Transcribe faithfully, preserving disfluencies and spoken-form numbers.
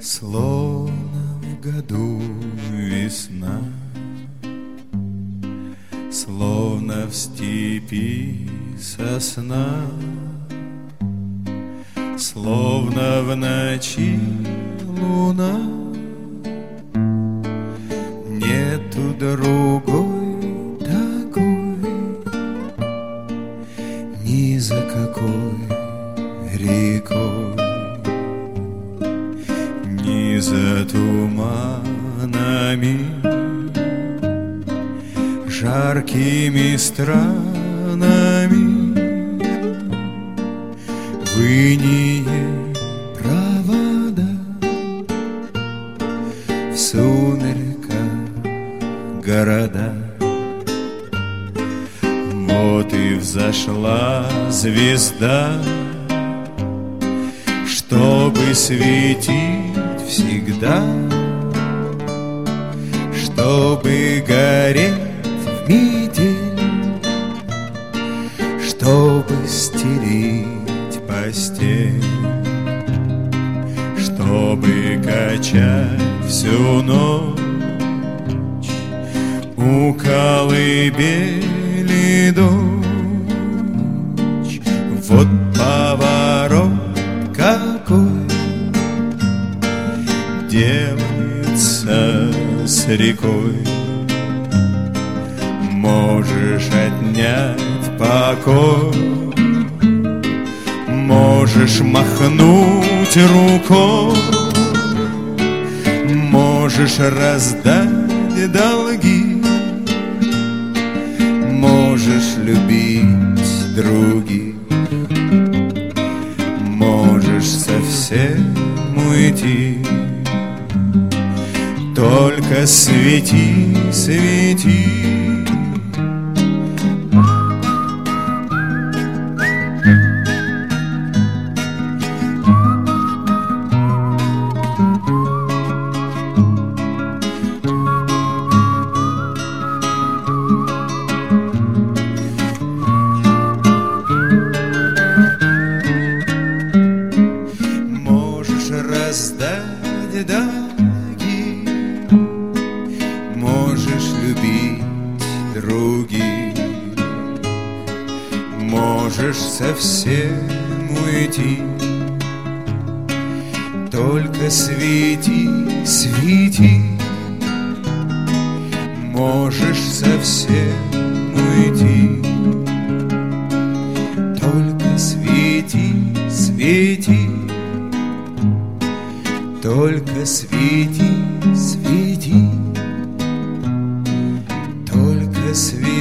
Словно в году весна, словно в степи сосна, словно в ночи луна. Нету другой такой, ни за какой рекой, ни за туманами, жаркими странами. В инее провода, в сумерках города. Вот и взошла звезда, чтобы светить всегда, чтобы гореть в метель, чтобы стереть постель, чтобы качать всю ночь у колыбели дочь. Вот поворот какой делается с рекой. Можешь отнять покой, можешь махнуть рукой, можешь раздать долги, можешь любить других, можешь совсем уйти. Только свети, свети. Можешь раздать долги, можешь любить других, можешь совсем уйти. Только свети, свети. Можешь совсем уйти. Только свети, свети. Только свети, свети. Только свети.